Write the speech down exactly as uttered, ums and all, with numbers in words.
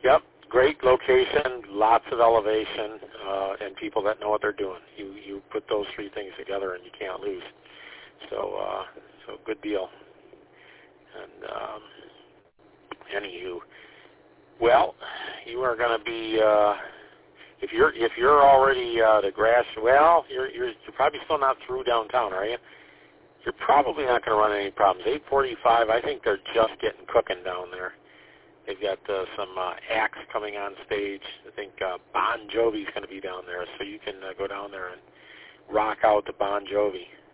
Yep, great location, lots of elevation, uh, and people that know what they're doing. You you put those three things together, and you can't lose. So uh, so good deal. And um, anywho, well, you are going to be uh, if you're if you're already uh, the grass. Well, you're you're you're probably still not through downtown, are you? You're probably not going to run into any problems. eight forty-five, I think they're just getting cooking down there. They've got uh, some uh, acts coming on stage. I think uh, Bon Jovi's going to be down there, so you can uh, go down there and rock out to Bon Jovi.